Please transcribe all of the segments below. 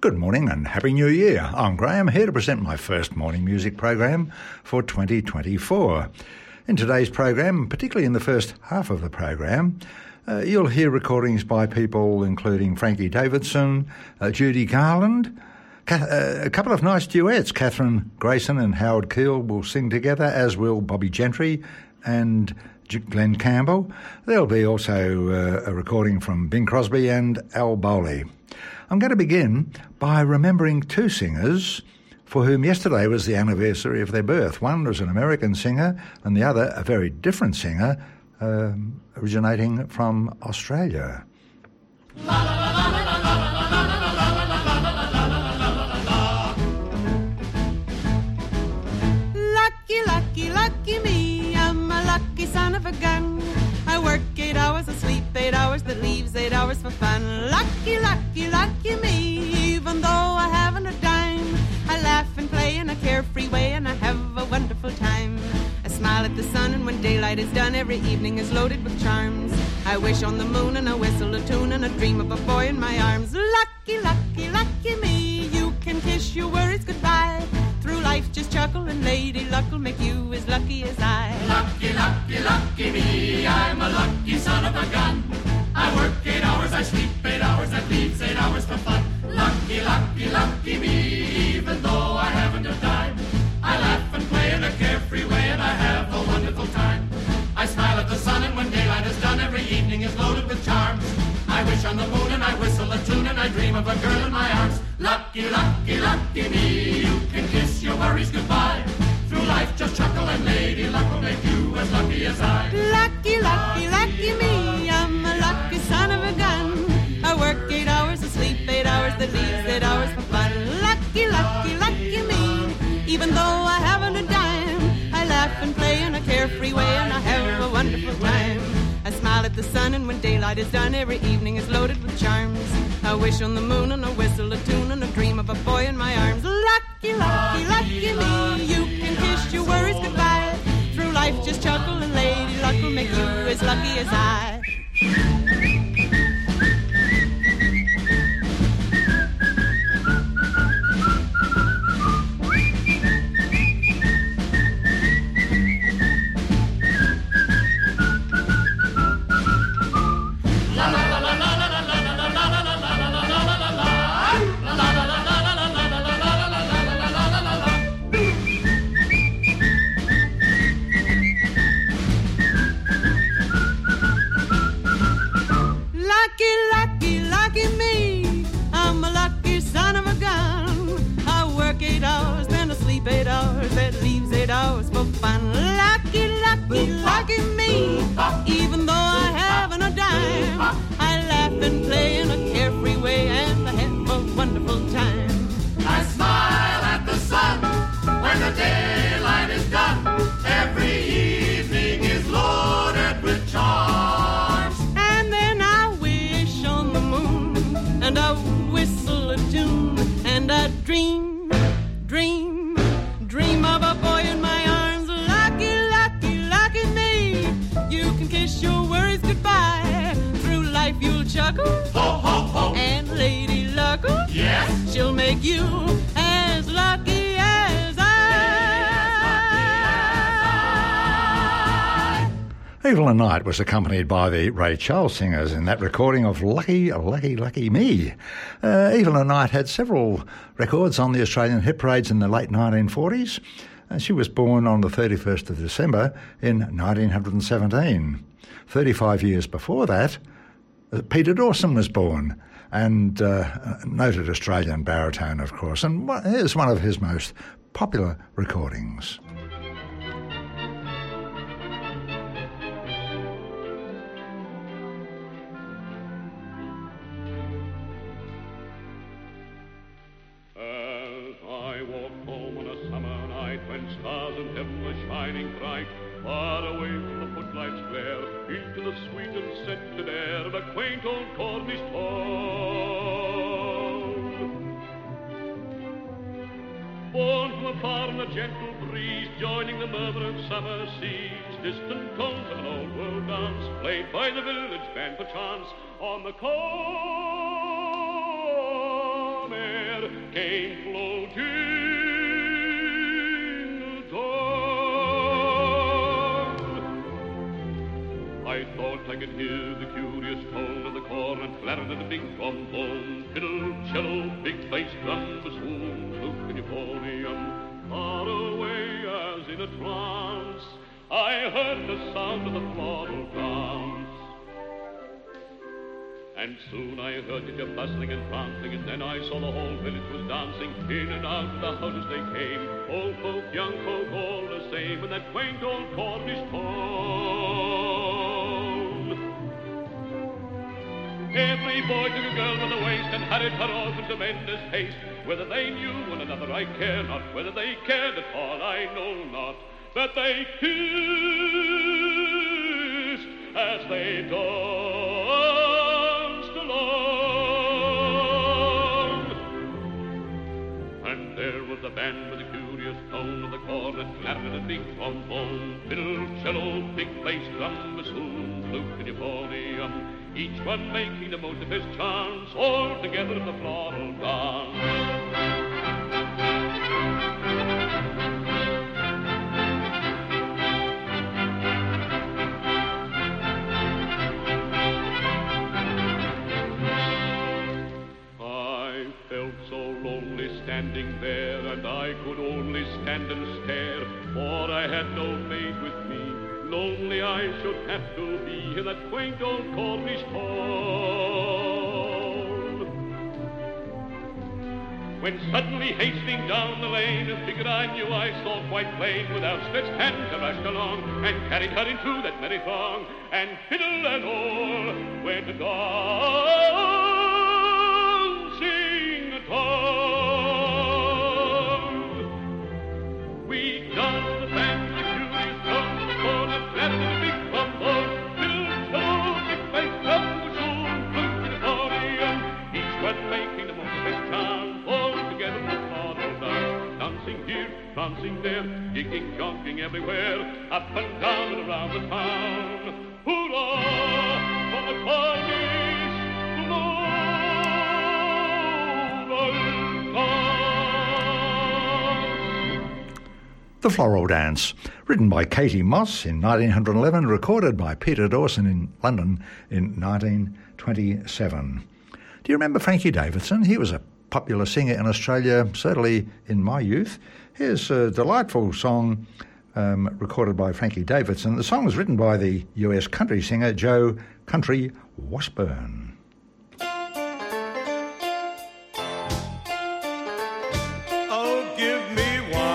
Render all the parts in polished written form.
Good morning and Happy New Year. I'm Graham, here to present my first morning music program for 2024. In today's program, particularly in the first half of the program, you'll hear recordings by people including Frankie Davidson, Judy Garland, a couple of nice duets. Catherine Grayson and Howard Keel will sing together, as will Bobby Gentry and Glenn Campbell. There'll be also a recording from Bing Crosby and Al Bowley. I'm going to begin by remembering two singers for whom yesterday was the anniversary of their birth. One was an American singer and the other a very different singer originating from Australia. Lucky, lucky, lucky me, I'm a lucky son of a gun. I work 8 hours, I sleep 8 hours, that leaves 8 hours for fun. Lucky, lucky, lucky me, even though I haven't a dime. I laugh and play in a carefree way and I have a wonderful time. I smile at the sun and when daylight is done, every evening is loaded with charms. I wish on the moon and I whistle a tune and I dream of a boy in my arms. Lucky, lucky, lucky me, you can kiss your worries goodbye. Through life just chuckle and lady luck will make you as lucky as I. Lucky, lucky, lucky me, I'm a lucky son of a gun. I work 8 hours, I sleep 8 hours, that leaves 8 hours for fun. Lucky, lucky, lucky me, even though I haven't a dime. I laugh and play in a carefree way and I have a wonderful time. I smile at the sun and when daylight is done, every evening is loaded with charms. I wish on the moon and I whistle a tune and I dream of a girl in my arms. Lucky, lucky, lucky me, you can kiss your worries goodbye. Through life just chuckle and lady luck will make you as lucky as I. Lucky, lucky, lucky me, I'm a lucky son of a gun. I work 8 hours, I sleep 8 hours, that leaves 8 hours for fun. Lucky, lucky, lucky me, even though I haven't a dime. I laugh and play in a carefree way and I have a wonderful time. I smile at the sun and when daylight is done, every evening is loaded with charms. I wish on the moon and I whistle a tune and I dream of a boy in my arms. Lucky, lucky, lucky me, you can kiss your worries goodbye. Through life just chuckle and lady luck will make you as lucky as I. Lucky me, even though I haven't a dime. I laugh and play in a carefree way and I have a wonderful time. I smile at the sun when the daylight is done. Every evening is loaded with charms. And then I wish on the moon and I whistle a tune and I dream of a boy in my arms. Lucky, lucky, lucky me, you can kiss your worries goodbye. Through life you'll chuckle, Ho, ho, ho. and Lady Luck, Yes. she'll make you as lucky as I. Evelyn Knight was accompanied by the Ray Charles singers in that recording of Lucky, Lucky, Lucky Me. Evelyn Knight had several records on the Australian hit parades in the late 1940s. She was born on the 31st of December in 1917. 35 years before that, Peter Dawson was born, and noted Australian baritone, of course, and here's one of his most popular recordings. Stars in heaven were shining bright, far away from the footlights' glare, into the sweet and scented air of a quaint old Cornish town. Born from afar in the gentle breeze, joining the murmur of summer seas, distant tones of an old world dance, played by the village band perchance, on the calm air came floating down. I thought I could hear the curious tone of the cornet, clarinet, the big trombone, fiddle, cello, big bass drum, bassoon, flute, and euphonium. Far away as in a trance, I heard the sound of the floral dance. And soon I heard it bustling and prancing, and then I saw the whole village was dancing. In and out of the houses they came, old folk, young folk, all the same, in that quaint old Cornish tone. Every boy took a girl by the waist and hurried her off in tremendous haste. Whether they knew one another I care not, whether they cared at all I know not, but they kissed as they danced along. And there was the band with the curious tone of the cornet, clarinet, and big trombone, fiddle, cello, big bass drum, bassoon, flute, and euphonium, each one making the most of his chance, all together in the floral dance. Standing there, and I could only stand and stare, for I had no maid with me. Lonely I should have to be in that quaint old Cornish town. When suddenly hastening down the lane, a figure I knew I saw quite plain, with outstretched hands I rushed along, and carried her into that merry throng, and fiddle and all went dancing along. Dancing there, kicking, jonking everywhere, up and down and around the town. Hurrah for the Cornish The Floral Dance, written by Katie Moss in 1911, recorded by Peter Dawson in London in 1927. Do you remember Frankie Davidson? He was a popular singer in Australia, certainly in my youth. Here's a delightful song recorded by Frankie Davidson. The song was written by the US country singer Joe Country Washburn. Oh, give me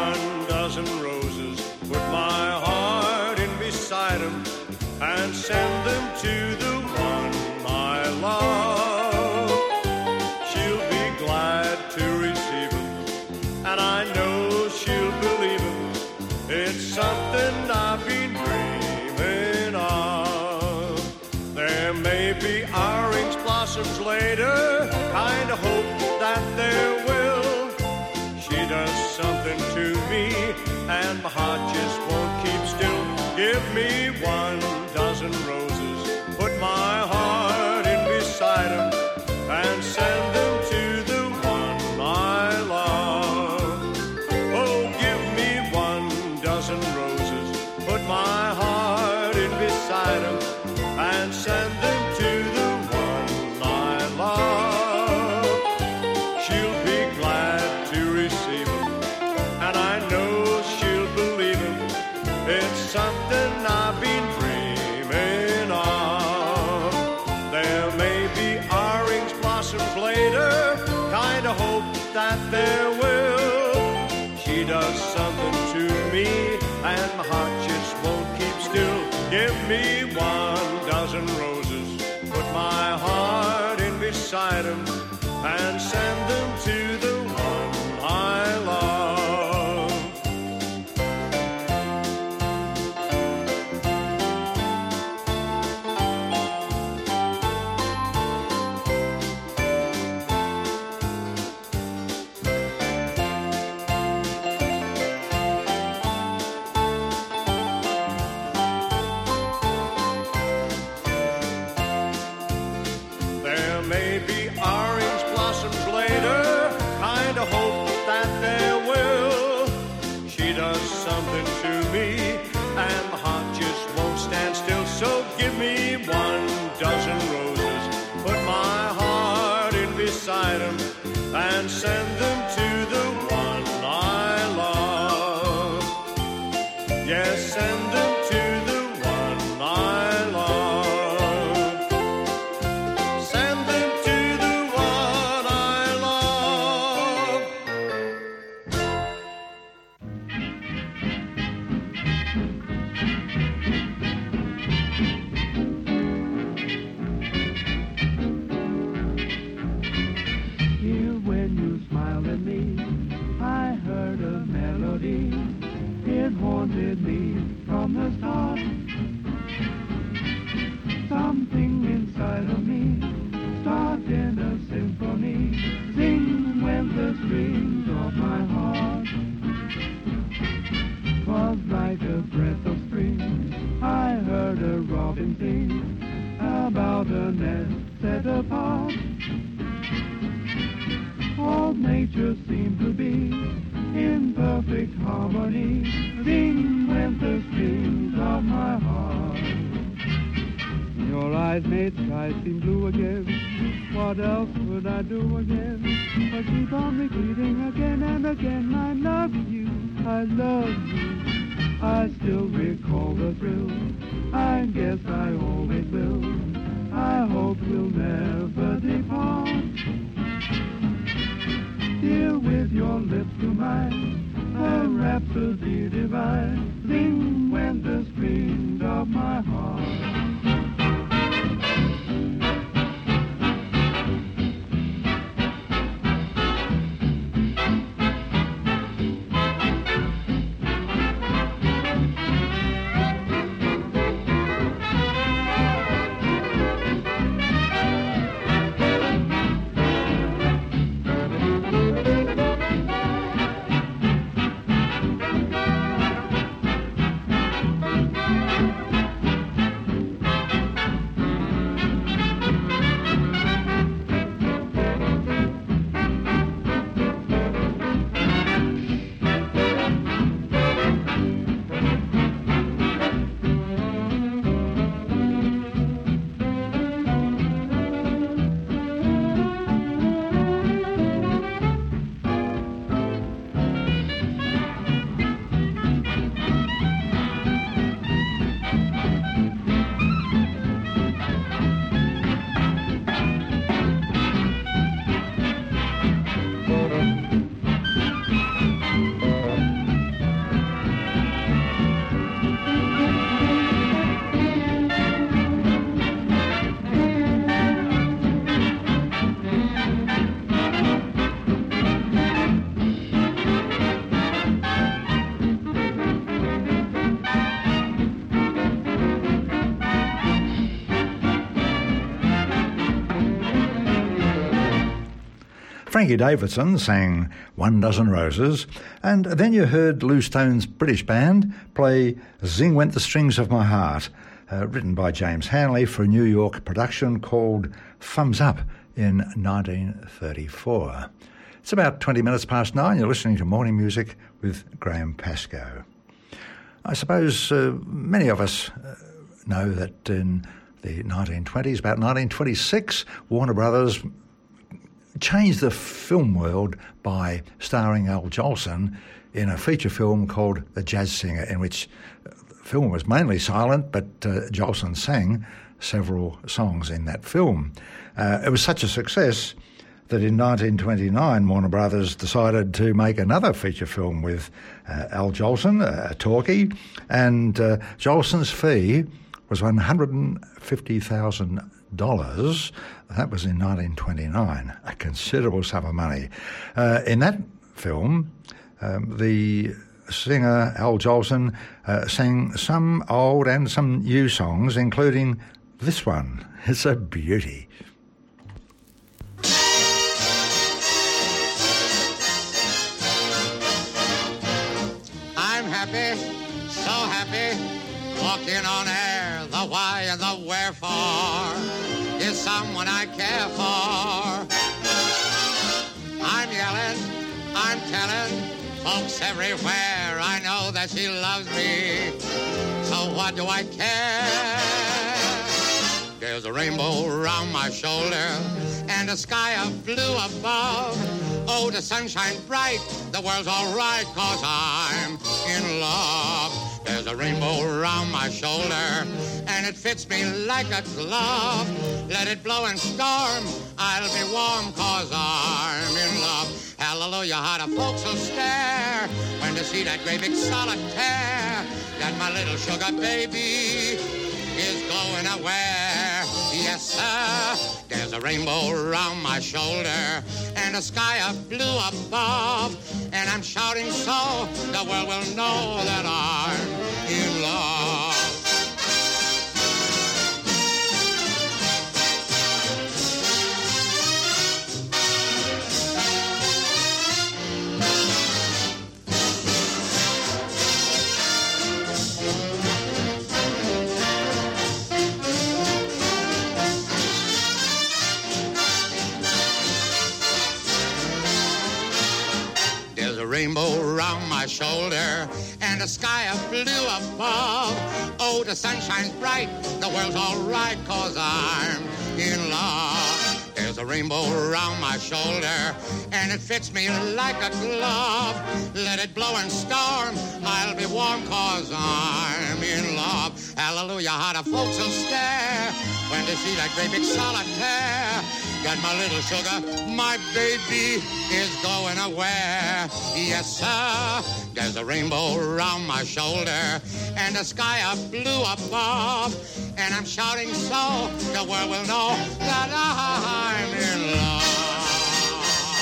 1,000 roses, put my heart in beside them, and send them to the one I love. She'll be glad to receive them, and I know she'll believe them. It's something I've been dreaming of. There may be orange blossoms later, kind of hope that there will. She does something to me, and my heart just won't keep still. Give me 1,000 roses, put my heart in beside them, and send them to the one I love. Oh, give me 1,000 roses, put my heart in beside them, and send them to the one I love. She'll be glad to receive them, and I know she'll believe them. It's something I've been dreaming of. There may be orange blossoms later, kind of hope that there will. She does something to me, and my heart just won't keep still. Give me 1,000 roses, put my heart in beside them, and send them to the one I love. There may be orange blossoms later, them and send them to the one I love. Yes, send them to the one I love. Send them to the one I love. Here when you smiled at me, I heard a melody. It haunted me from the start. Something inside of me started a symphony. Sing when the strings of my heart. 'Twas like a breath of spring. I heard a robin sing about a nest set apart. All nature seemed to be in perfect harmony. Sing when the strings of my heart. Your eyes made sky seem blue again. What else would I do again? But keep on repeating again and again, I love you, I love you. I still recall the thrill. I guess I always will. I hope we'll never depart. Dear, with your lips to mine, a rhapsody divine. Sing when the strings of my heart. Frankie Davidson sang One Dozen Roses, and then you heard Lou Stone's British band play Zing Went the Strings of My Heart, written by James Hanley for a New York production called Thumbs Up in 1934. It's about 20 minutes past 9. You're listening to Morning Music with Graham Pascoe. I suppose many of us know that in the 1920s, about 1926, Warner Brothers changed the film world by starring Al Jolson in a feature film called The Jazz Singer, in which the film was mainly silent, but Jolson sang several songs in that film. It was such a success that in 1929 Warner Brothers decided to make another feature film with Al Jolson, a talkie, and Jolson's fee was $150,000. That was in 1929, a considerable sum of money. In that film, the singer Al Jolson sang some old and some new songs, including this one. It's a beauty. I'm happy, so happy, walking on air. The why and the wherefore is someone I care for. I'm yelling, I'm telling folks everywhere I know that she loves me. So what do I care? There's a rainbow round my shoulder and a sky of blue above. Oh, the sun shines bright, the world's all right, 'cause I'm in love. There's a rainbow round my shoulder and it fits me like a glove. Let it blow and storm, I'll be warm, 'cause I'm in love. Hallelujah, how the folks will stare when they see that great big solitaire, that my little sugar baby is going away. Yes, sir, there's a rainbow round my shoulder and a sky of blue above. And I'm shouting so the world will know that I'm in love. Rainbow round my shoulder and a sky of blue above. Oh, the sun shines bright, the world's all right, 'cause I'm in love. There's a rainbow round my shoulder and it fits me like a glove. Let it blow and storm, I'll be warm, 'cause I'm in love. Hallelujah, how the folks will stare when they see that great big solitaire. Got my little sugar, my baby is going away. Yes, sir, there's a rainbow round my shoulder and a sky of blue above. And I'm shouting so the world will know that I'm in love.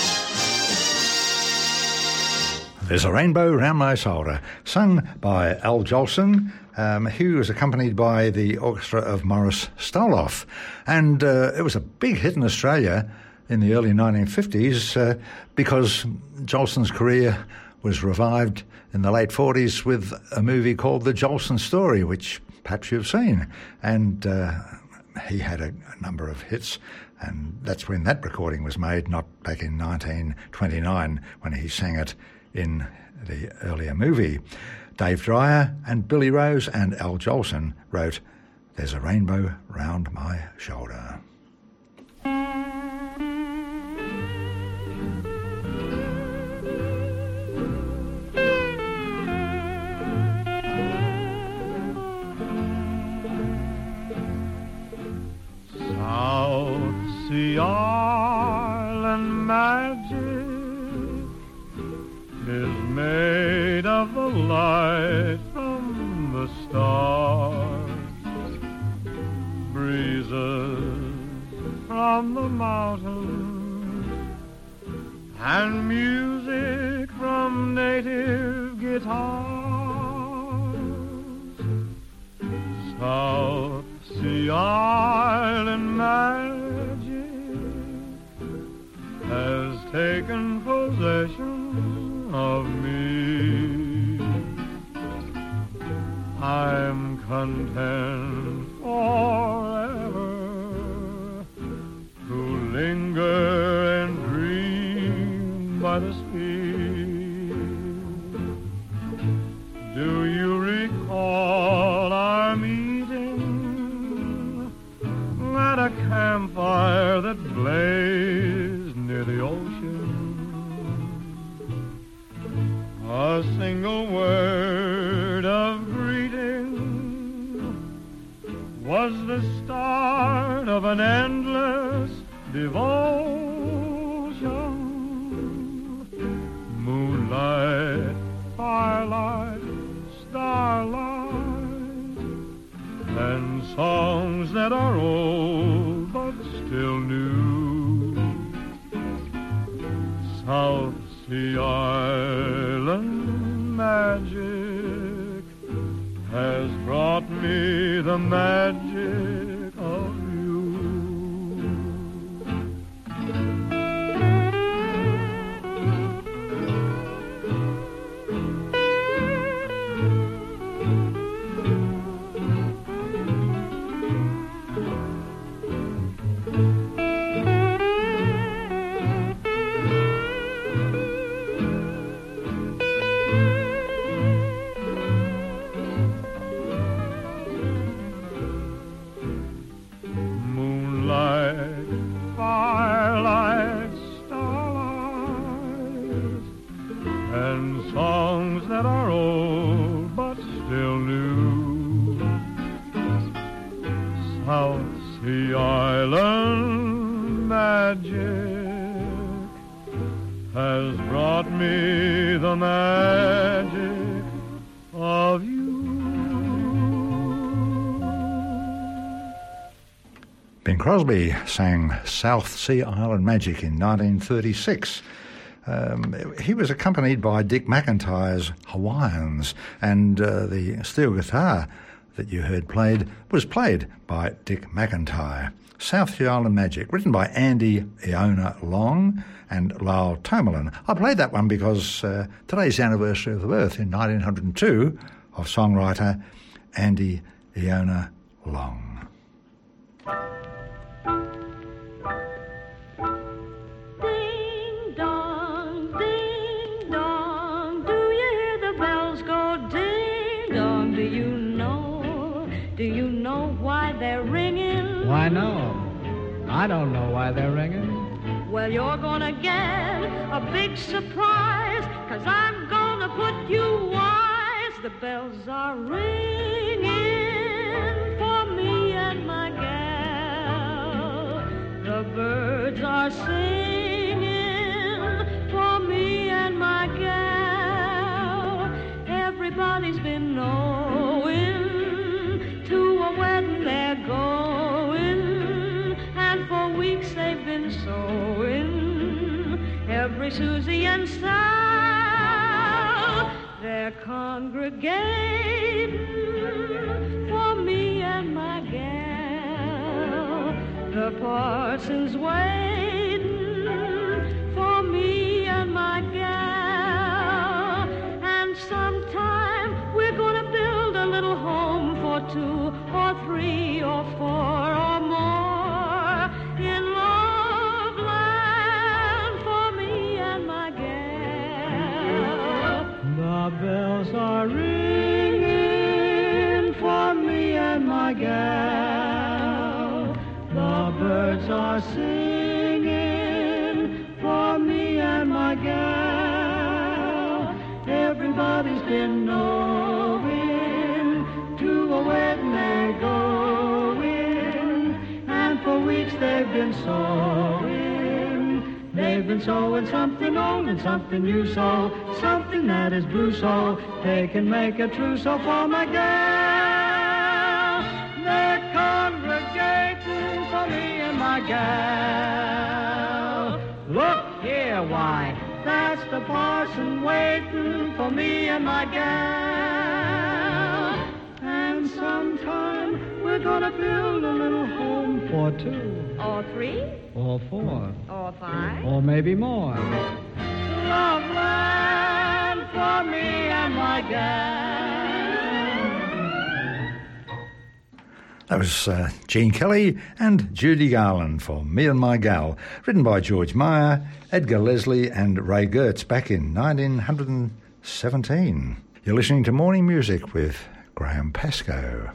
There's a rainbow round my shoulder, sung by Al Jolson. He was accompanied by the orchestra of Morris Stoloff. And it was a big hit in Australia in the early 1950s because Jolson's career was revived in the late 40s with a movie called The Jolson Story, which perhaps you've seen. And he had a number of hits, and that's when that recording was made, not back in 1929 when he sang it in the earlier movie. Dave Dreyer and Billy Rose and Al Jolson wrote There's a Rainbow Round My Shoulder. South Sea Island magic is made of the light from the stars, breezes from the mountains, and music from native guitars. South Sea Island magic has taken possession of me. I'm content forever to linger and dream by the sea. Do you recall our meeting at a campfire that blazed near the ocean? A single word of greeting was the start of an endless devotion. Moonlight, firelight, starlight, and songs that are old but still new. South Sea Island magic has brought me the magic of you. and songs that are old but still new. South Sea Island magic has brought me the magic of you. Bing Crosby sang South Sea Island Magic in 1936. He was accompanied by Dick McIntyre's Hawaiians, and the steel guitar that you heard was played by Dick McIntyre. South Sea Island Magic, written by Andy Iona Long and Lyle Tomerlin. I played that one because today's the anniversary of the birth in 1902 of songwriter Andy Iona Long. Why, no. I don't know why they're ringing. Well, you're gonna get a big surprise, 'cause I'm gonna put you wise. The bells are ringing for me and my gal. The birds are singing for me and my gal. Everybody's been knowing to a wedding they're going, and for weeks they've been sewing. Every Susie and Sal, they're congregating for me and my gal. The parson's waiting for me and my gal. And sometime we're gonna build a little home for 2 or 3 or 4 or more in love land for me and my gal. The bells are ringing for me and my gal. The birds are singing for me and my gal. Everybody's been knowing to a wedding they're going, and for weeks they've been sewing. They've been sewing something old and something new, so something that is blue, so they can make a trousseau for my gal. They're congregating for me and my gal. Look here, why, that's the parson waiting for me and my gal. And sometime we're gonna build a little home for 2 or 3 or 4 or 5 or maybe more. Love land for me and my gal. That was Gene Kelly and Judy Garland for Me and My Gal, written by George Meyer, Edgar Leslie and Ray Gertz back in 1917. You're listening to Morning Music with Graham Pascoe.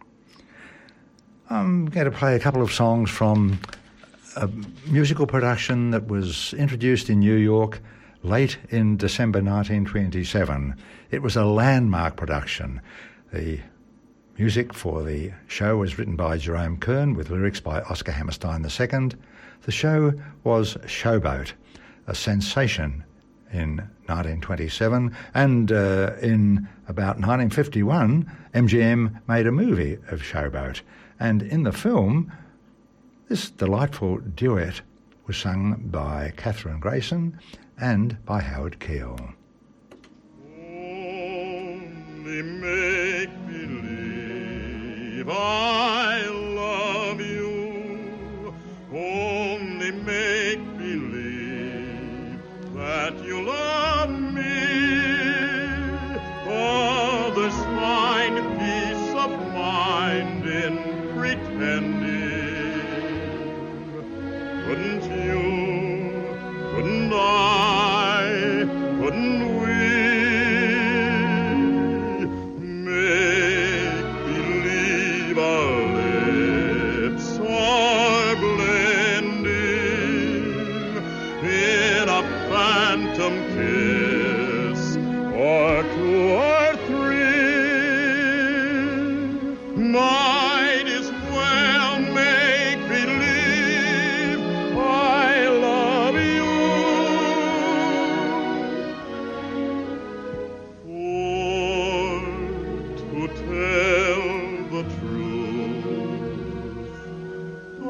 I'm going to play a couple of songs from a musical production that was introduced in New York late in December 1927. It was a landmark production. The music for the show was written by Jerome Kern with lyrics by Oscar Hammerstein II. The show was Showboat, a sensation in 1927, and in about 1951, MGM made a movie of Showboat. And in the film, this delightful duet was sung by Catherine Grayson and by Howard Keel. Only make believe I love you. Only make believe that you love me. Oh, there's fine peace of mind in pretending. Couldn't you, couldn't I, couldn't we make believe our lips are blending in a phantom kiss once, or two or three, might as well make believe I love you. For to tell the truth, I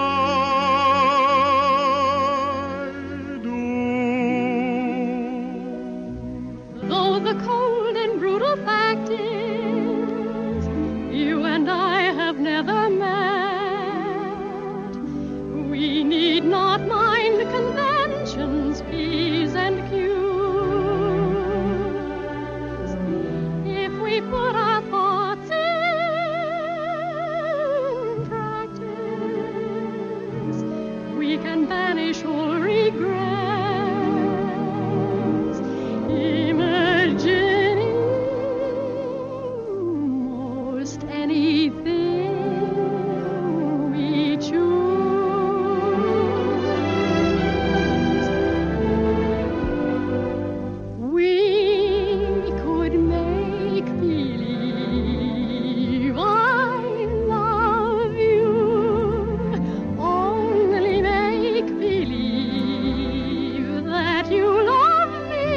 do. Though the cold and brutal fact is, you and I have never met, we need not mind conventions, P's and Q's. If we put our thoughts in practice, we can banish all regrets, imagining most anything we choose. We could make believe I love you, only make believe that you love me.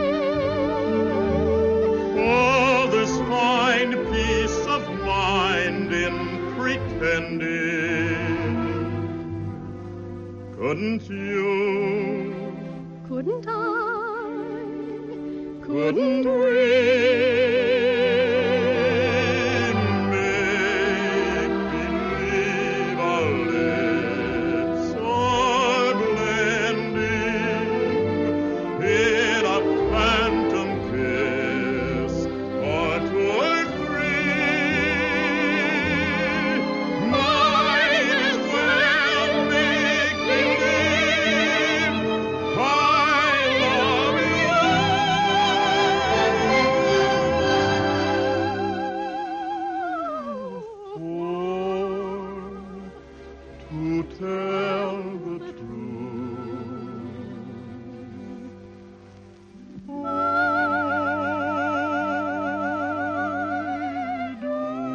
Oh, this fine peace of mind in pretending. Couldn't you? Couldn't I? Couldn't we make believe our lips are blending in a phantom kiss, or two or three, might as well make believe I love you. To tell the truth, I do.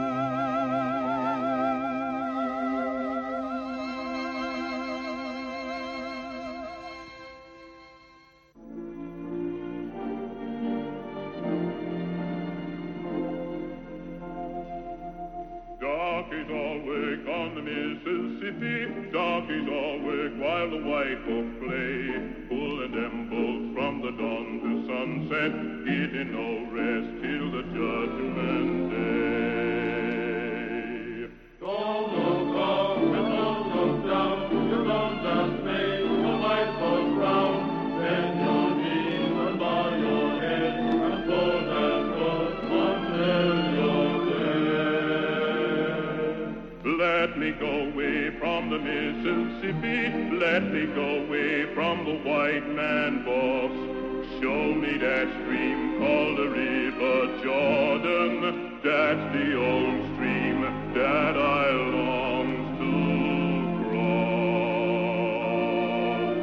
Darkies awake on the Mississippi, darkies awake while the white folk play, pulling them boats from the dawn to sunset, getting no rest till the judgment day. Don't look up and don't look down, you don't just make the white folks frown. Bend your knees and bow your head, and pull that boat until you're dead. Let me go away from the Mississippi, let me go away from the white man boss. Show me that stream called the River Jordan, that's the old stream that I long to cross.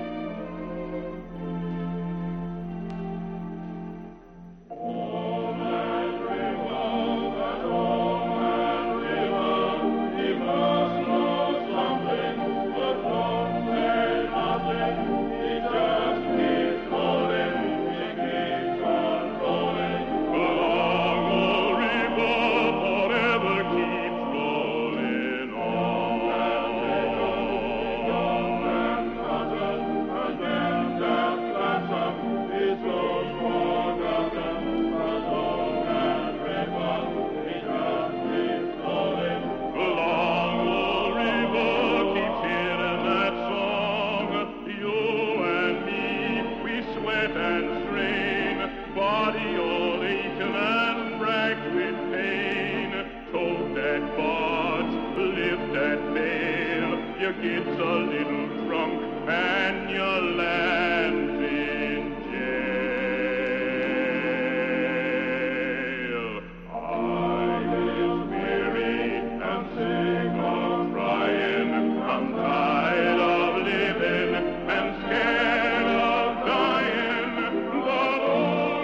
Oh, man, river, that old man river, he must know something, but don't say nothing. He just keeps rolling, he keeps on rolling. Along the river forever keeps rolling on. Young man cotton, and then that ransom, he goes forgotten. But old man river, he just keeps rolling. Along the river keeps hearing that song. You and me, we sweat and strain, body all aching and racked with pain. Tote that barge, lift that bale, you get a little drunk and you land in jail. I is weary and sick of trying, I'm tired of living and scared of dying, but oh,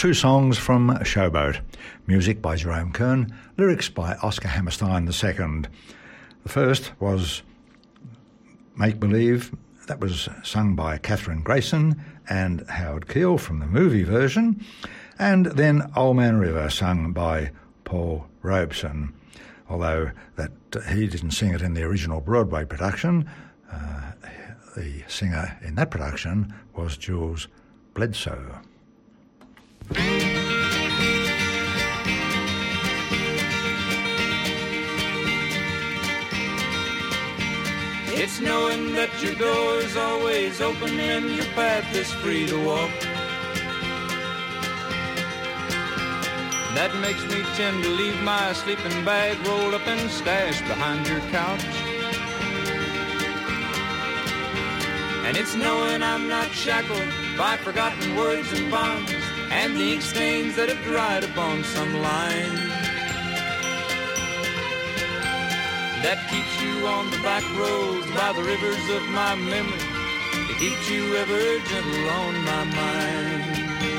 two songs from Showboat. Music by Jerome Kern, lyrics by Oscar Hammerstein II. The first was Make Believe. That was sung by Catherine Grayson and Howard Keel from the movie version. And then Old Man River, sung by Paul Robeson. Although that he didn't sing it in the original Broadway production, the singer in that production was Jules Bledsoe. It's knowing that your door's always open and your path is free to walk. That makes me tend to leave my sleeping bag rolled up and stashed behind your couch. And it's knowing I'm not shackled by forgotten words and bonds and the ink stains that have dried upon some line. That keeps you on the back roads by the rivers of my memory. It keeps you ever gentle on my mind.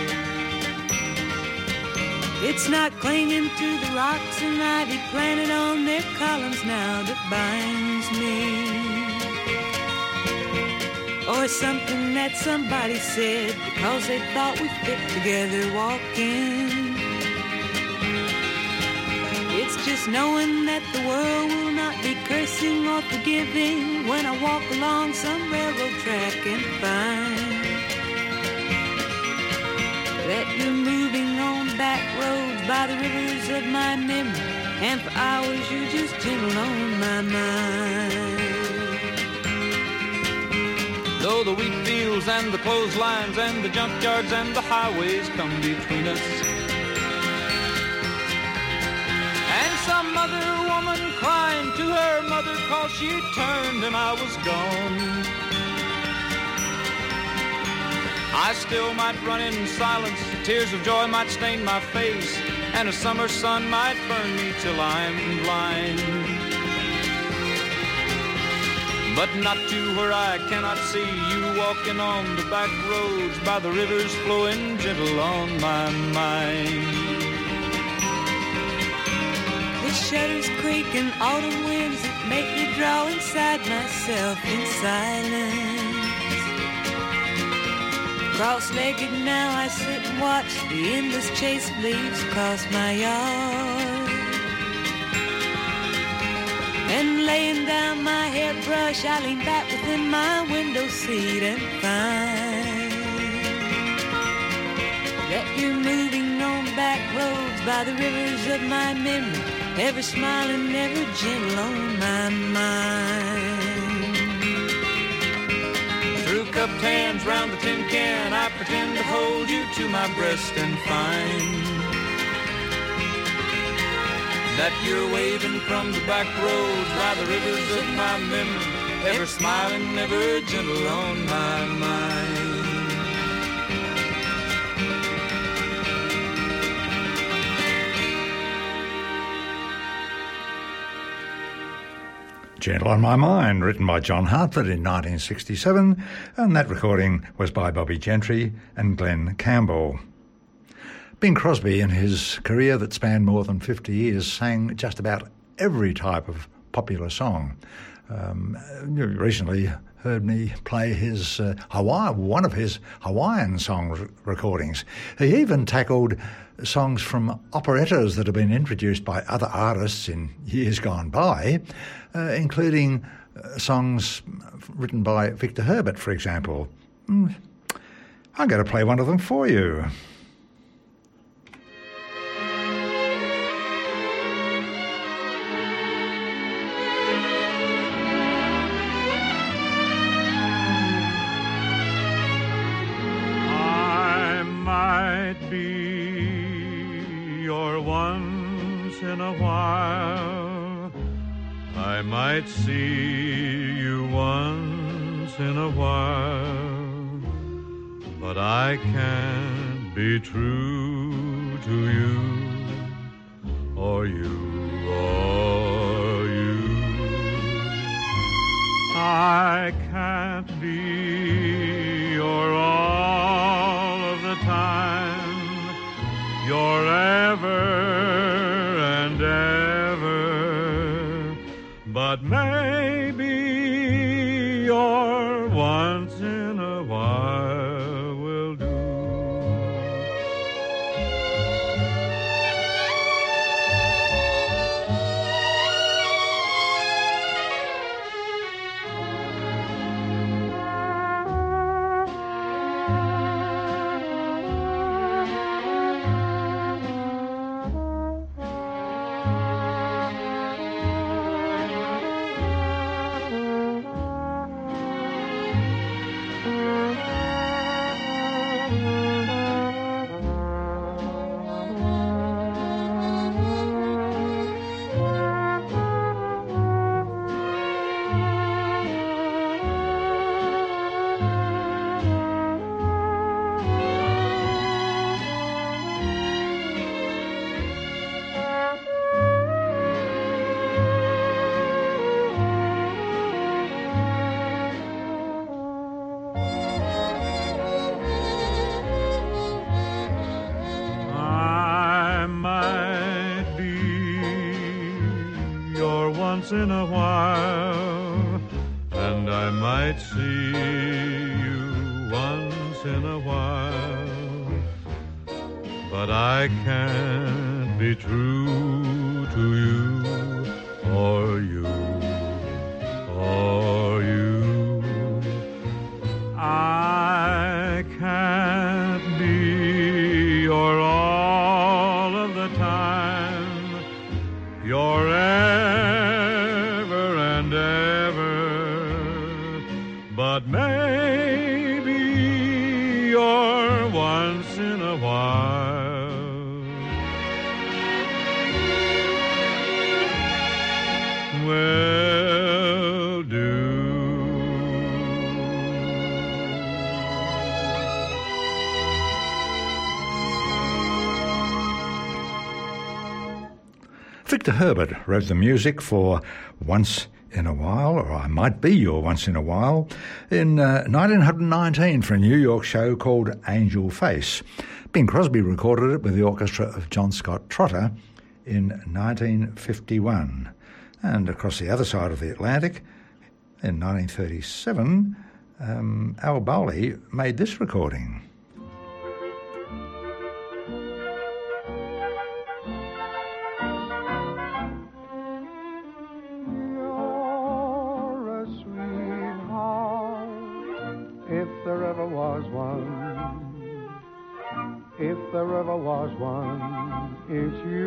It's not clinging to the rocks and ivy planted on their columns now that binds me. Or something that somebody said because they thought we fit together walking. It's just knowing that the world will not be cursing or forgiving when I walk along some railroad track and find that you're moving on back roads by the rivers of my memory, and for hours you're just gentle on my mind. Though the wheat fields and the clotheslines and the junkyards and the highways come between us, and some other woman crying to her mother 'cause she turned and I was gone, I still might run in silence, tears of joy might stain my face, and a summer sun might burn me till I'm blind. But not to where I cannot see you walking on the back roads by the rivers flowing gentle on my mind. The shutters creak and autumn winds that make me draw inside myself in silence. Cross-legged now I sit and watch the endless chase of leaves across my yard. And laying down my hairbrush, I lean back within my window seat and find that you're moving on back roads by the rivers of my memory, ever smiling, ever gentle on my mind. Through cupped hands round the tin can, I pretend to hold you to my breast and find that you're waving from the back roads by the rivers of my memory, ever smiling, ever gentle on my mind. Gentle on My Mind, written by John Hartford in 1967, and that recording was by Bobby Gentry and Glenn Campbell. Bing Crosby, in his career that spanned more than 50 years, sang just about every type of popular song. You recently heard me play his one of his Hawaiian song recordings. He even tackled songs from operettas that have been introduced by other artists in years gone by, including songs written by Victor Herbert, for example. I'm going to play one of them for you. I might see you once in a while, but I can't be true to you, or you, or you. I can't be your all of the time, you're ever and ever, but maybe your once in a while will do. In a while, and I might see you once in a while, but I can't be true to you or you or you. I can't be your all of the time, your but maybe you're once in a while will do. Victor Herbert wrote the music for Once in a While, or I Might Be Your Once in a While, in 1919 for a New York show called Angel Face. Bing Crosby recorded it with the orchestra of John Scott Trotter in 1951. And across the other side of the Atlantic, in 1937, Al Bowley made this recording. If there ever was one, it's you.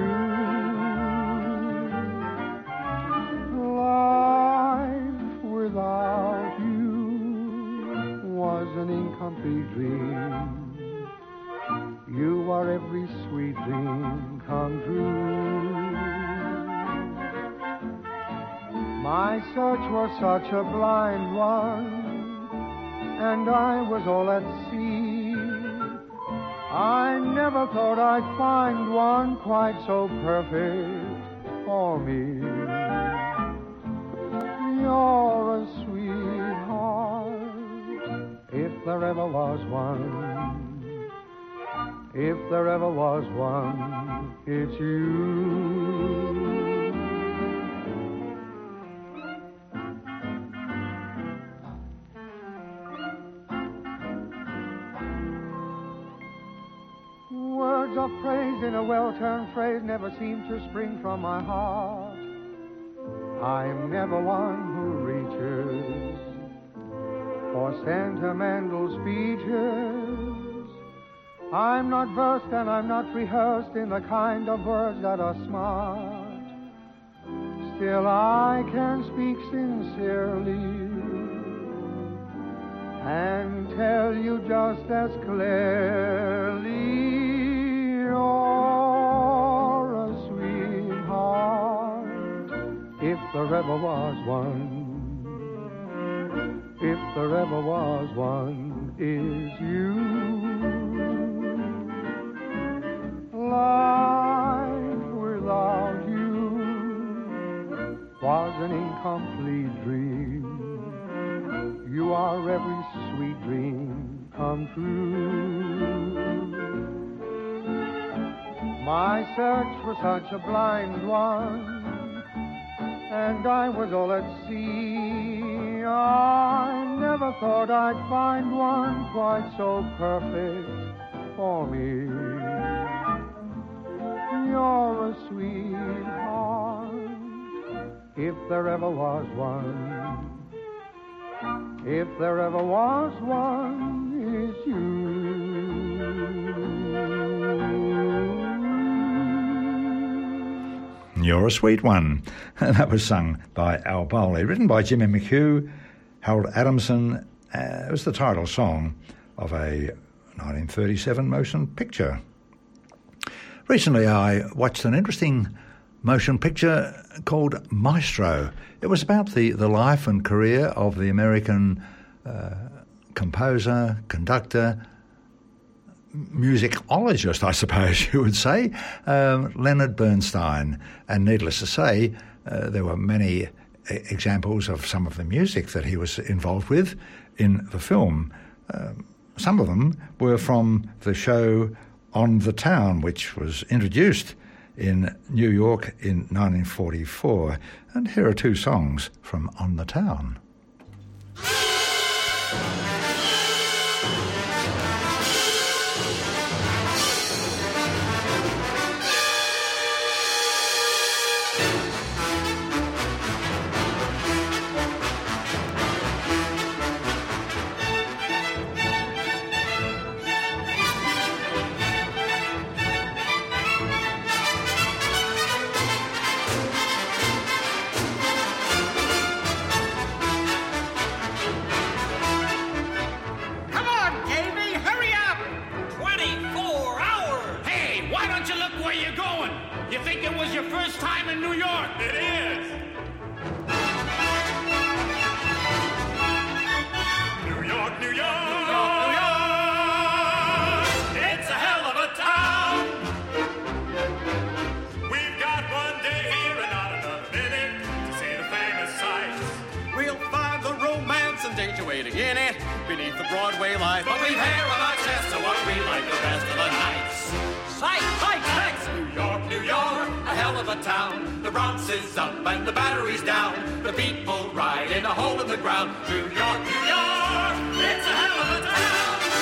Life without you was an incomplete dream. You are every sweet dream come true. My search was such a blind one, and I was all at sea. I never thought I'd find one quite so perfect for me. You're a sweetheart, if there ever was one. If there ever was one, it's you. Of praise in a well-turned phrase never seem to spring from my heart. I'm never one who reaches for sentimental speeches. I'm not versed and I'm not rehearsed in the kind of words that are smart. Still I can speak sincerely and tell you just as clearly. You're a sweetheart, if there ever was one. If there ever was one, is you. Life without you was an incomplete dream. You are every sweet dream come true. My search was such a blind one, and I was all at sea. I never thought I'd find one quite so perfect for me. You're a sweetheart, if there ever was one. If there ever was one, it's you. You're a Sweet One. That was sung by Al Bowley, written by Jimmy McHugh, Harold Adamson. It was the title song of a 1937 motion picture. Recently I watched an interesting motion picture called Maestro. It was about the life and career of the American composer, conductor, musicologist, I suppose you would say, Leonard Bernstein. And needless to say, there were many examples of some of the music that he was involved with in the film. Some of them were from the show On the Town, which was introduced in New York in 1944. And here are two songs from On the Town. Beneath the Broadway light, but we've hair on our chests, so what we like the rest of the nights. Sight, sight, sights! New York, New York, a hell of a town. The Bronx is up and the Battery's down. The people ride in a hole in the ground. New York, New York, it's a hell of a town.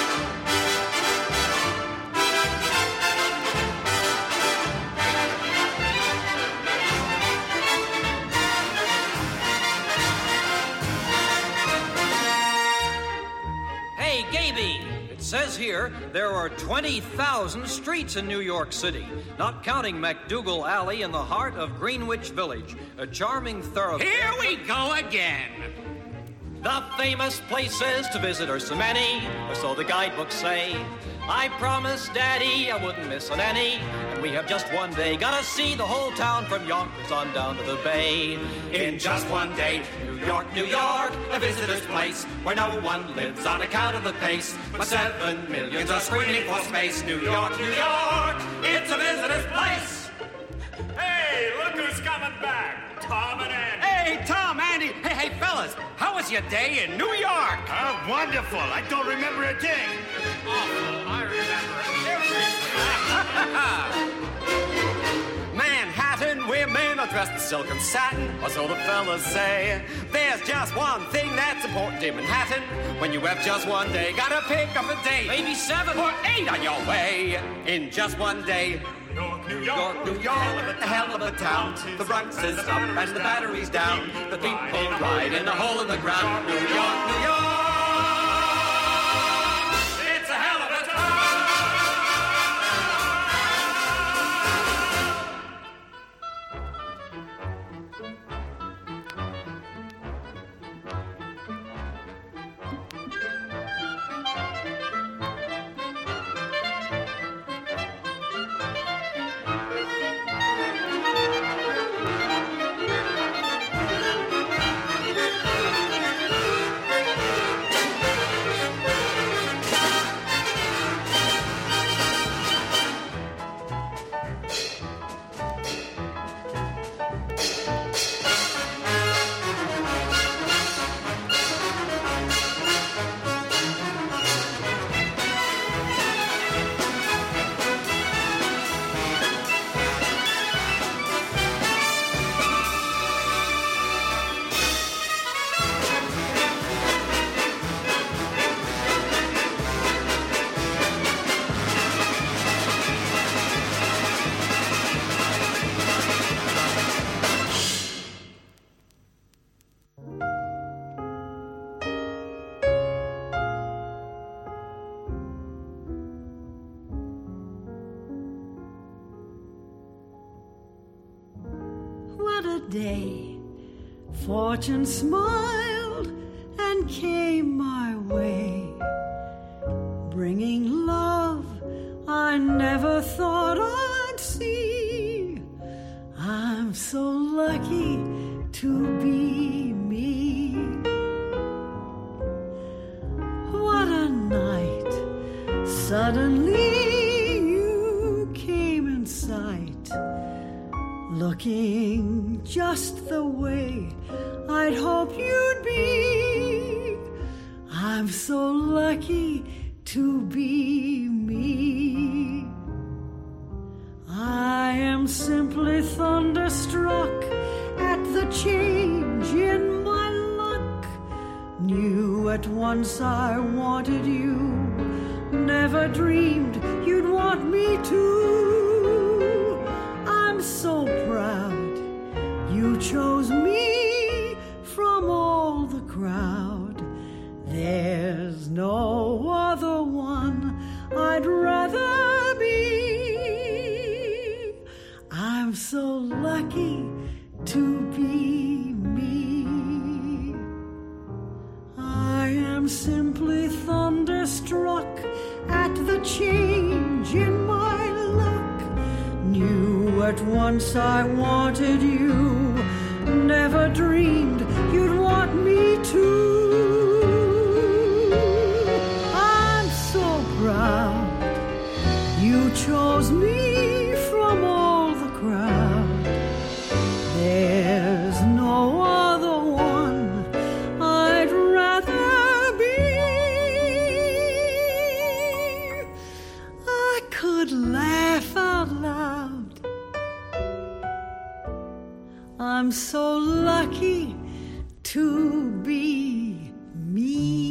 It says here there are 20,000 streets in New York City, not counting MacDougal Alley in the heart of Greenwich Village, a charming thoroughfare. Here we go again. The famous places to visit are so many, or so the guidebooks say. I promised Daddy I wouldn't miss on any, and we have just one day. Gotta see the whole town from Yonkers on down to the bay. In just one day, New York, New York, a visitor's place where no one lives on account of the pace. But 7 millions are screaming for space. New York, New York, it's a visitor's place. Hey, look who's coming back, Tom and Andy. Hey, Tom, Andy. Hey, fellas, how was your day in New York? Wonderful. I don't remember a thing. Awful. I remember everything. Manhattan women are dressed in silk and satin, or so the fellas say. There's just one thing that's important in Manhattan. When you have just one day, gotta pick up a date. Maybe 7 or 8 on your way. In just one day. New York, New York, New York, a hell of a town. The Bronx is up and the Battery's down. The people ride in a hole in the ground. New York, New York, it's a hell of a What a day. Fortune smiled and came my way, bringing love I never thought I'd see. I'm so lucky to be me. What a night. Suddenly you came in sight, looking just the way I'd hoped you'd be. I'm so lucky to be me. I am simply thunderstruck at the change in my luck. Knew at once I wanted you, never dreamed you'd want me to. I'm so proud you chose me from all the crowd. There's no other one I'd rather be. I'm so lucky to be me. I am simply thunderstruck at the change in my luck. Knew at once I wanted you, never dreamed you'd want me to. I'm so proud you chose me from all the crowd. There's no other one I'd rather be. I could laugh out loud. I'm so lucky to be me.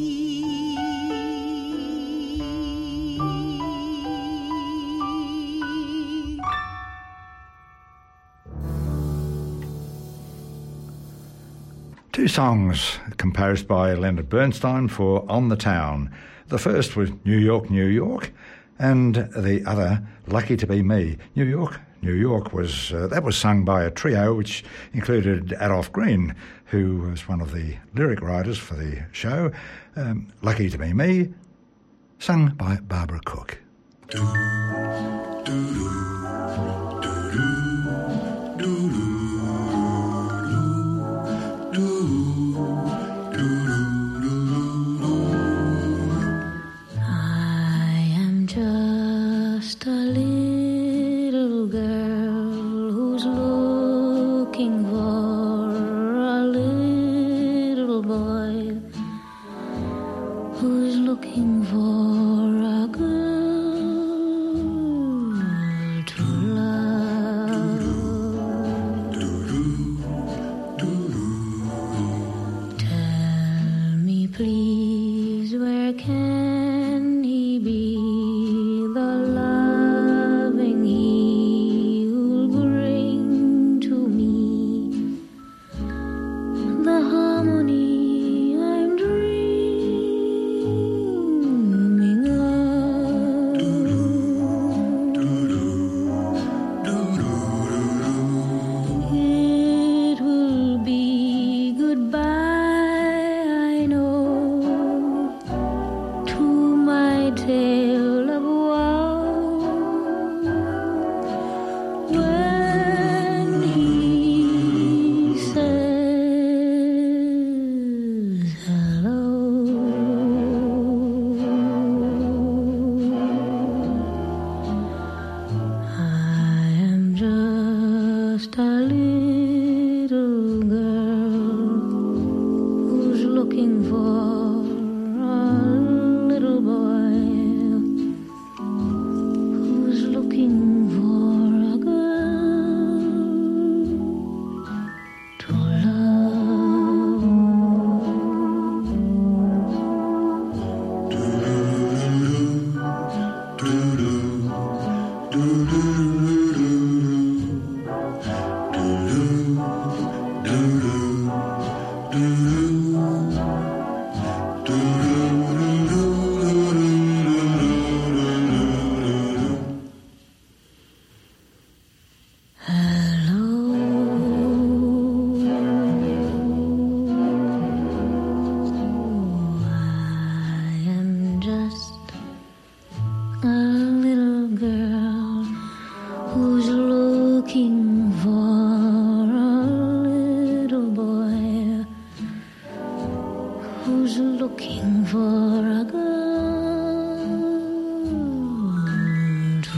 2 songs composed by Leonard Bernstein for On the Town. The first was New York, New York, and the other, Lucky to Be Me. New York, New York was that was sung by a trio which included Adolph Green, who was one of the lyric writers for the show. Lucky to Be Me, sung by Barbara Cook. Just a little girl who's looking for a little boy, who's looking for a girl to love. Tell me please, where can he be, the love who's looking for a little boy, who's looking for a girl to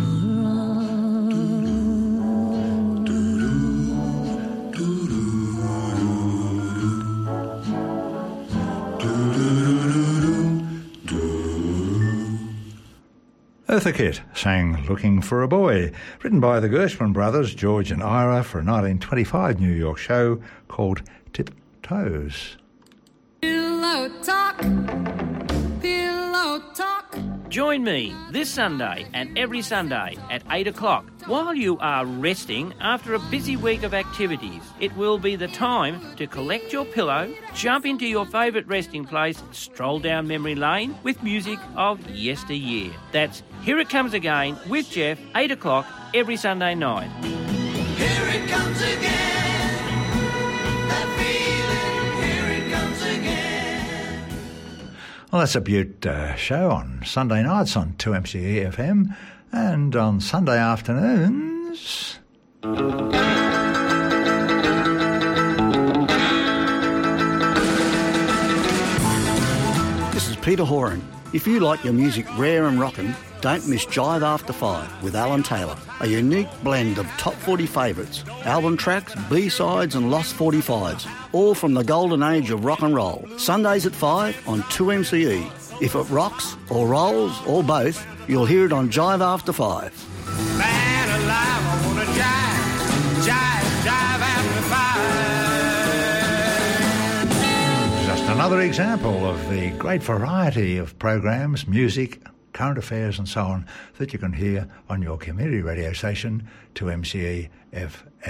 Eartha Kitt sang Looking for a Boy, written by the Gershwin brothers, George and Ira, for a 1925 New York show called Tiptoes. Pillow talk, pillow talk. Join me this Sunday and every Sunday at 8 o'clock while you are resting after a busy week of activities. It will be the time to collect your pillow, jump into your favourite resting place, stroll down memory lane with music of yesteryear. That's Here It Comes Again with Jeff, 8 o'clock every Sunday night. Here it comes again, that feeling, here it comes again. Well, that's a Butte show on Sunday nights on 2MCE FM and on Sunday afternoons. This is Peter Horan. If you like your music rare and rockin', don't miss Jive After 5 with Alan Taylor, a unique blend of top 40 favourites, album tracks, B-sides and lost 45s, all from the golden age of rock and roll. Sundays at 5 on 2MCE. If it rocks or rolls or both, you'll hear it on Jive After 5. Man alive, I wanna jive, jive, jive after 5. Just another example of the great variety of programs, music, current affairs and so on that you can hear on your community radio station, 2MCE FM.